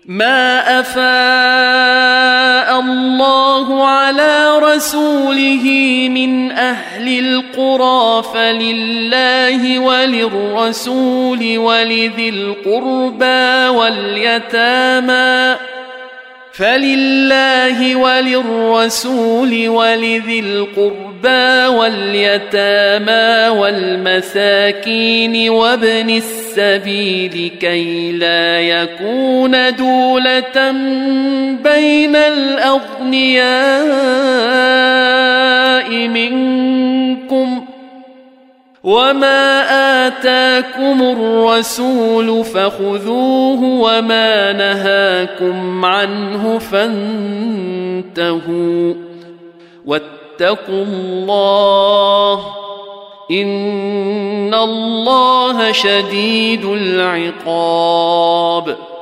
ما أفاء الله على رسوله من أهل القرى فلله وللرسول ولذي القربى واليتامى والمساكين وابن السبيل كي لا يكون دولة بين الأغنياء منكم وما آتاكم الرسول فخذوه وما نهاكم عنه فانتهوا واتقوا الله إن الله شديد العقاب